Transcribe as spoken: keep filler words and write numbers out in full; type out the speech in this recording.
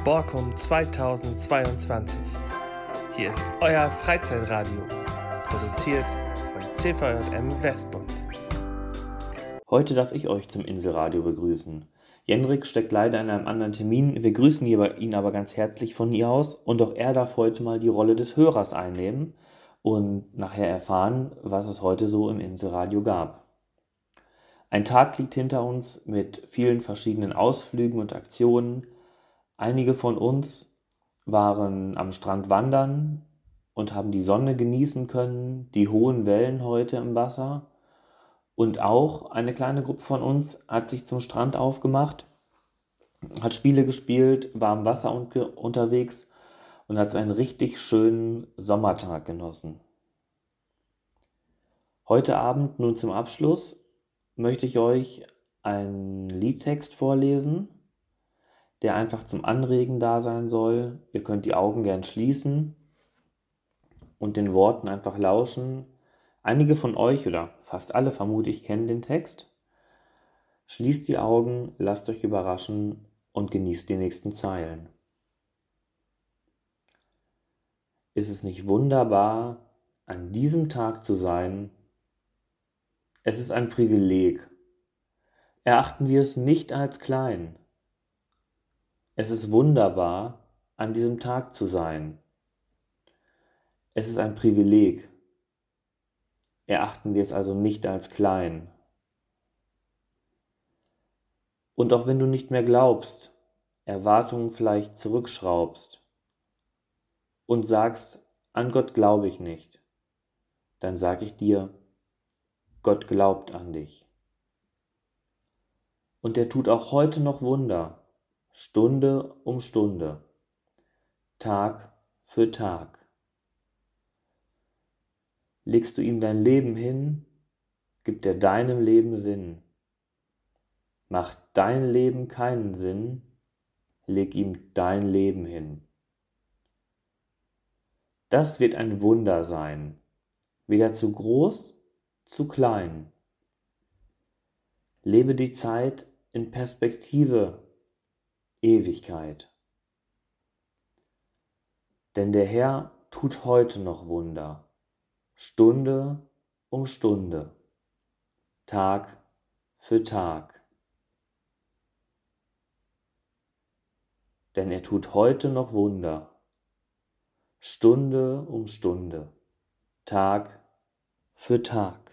Borkum zweitausendzweiundzwanzig. Hier ist euer Freizeitradio, produziert von C V J M Westbund. Heute darf ich euch zum Inselradio begrüßen. Jendrik steckt leider in einem anderen Termin, wir grüßen ihn aber ganz herzlich von hier aus und auch er darf heute mal die Rolle des Hörers einnehmen und nachher erfahren, was es heute so im Inselradio gab. Ein Tag liegt hinter uns mit vielen verschiedenen Ausflügen und Aktionen. Einige von uns waren am Strand wandern und haben die Sonne genießen können, die hohen Wellen heute im Wasser. Und auch eine kleine Gruppe von uns hat sich zum Strand aufgemacht, hat Spiele gespielt, war am Wasser unterwegs und hat so einen richtig schönen Sommertag genossen. Heute Abend nun zum Abschluss möchte ich euch einen Liedtext vorlesen, der einfach zum Anregen da sein soll. Ihr könnt die Augen gern schließen und den Worten einfach lauschen. Einige von euch oder fast alle vermute ich kennen den Text. Schließt die Augen, lasst euch überraschen und genießt die nächsten Zeilen. Ist es nicht wunderbar, an diesem Tag zu sein? Es ist ein Privileg. Erachten wir es nicht als klein. Es ist wunderbar, an diesem Tag zu sein. Es ist ein Privileg. Erachten wir es also nicht als klein. Und auch wenn du nicht mehr glaubst, Erwartungen vielleicht zurückschraubst und sagst, an Gott glaube ich nicht, dann sage ich dir, Gott glaubt an dich. Und er tut auch heute noch Wunder, Stunde um Stunde, Tag für Tag. Legst du ihm dein Leben hin, gibt er deinem Leben Sinn. Macht dein Leben keinen Sinn, leg ihm dein Leben hin. Das wird ein Wunder sein, weder zu groß, zu klein. Lebe die Zeit in Perspektive, Ewigkeit. Denn der Herr tut heute noch Wunder, Stunde um Stunde, Tag für Tag. Denn er tut heute noch Wunder, Stunde um Stunde, Tag für Tag.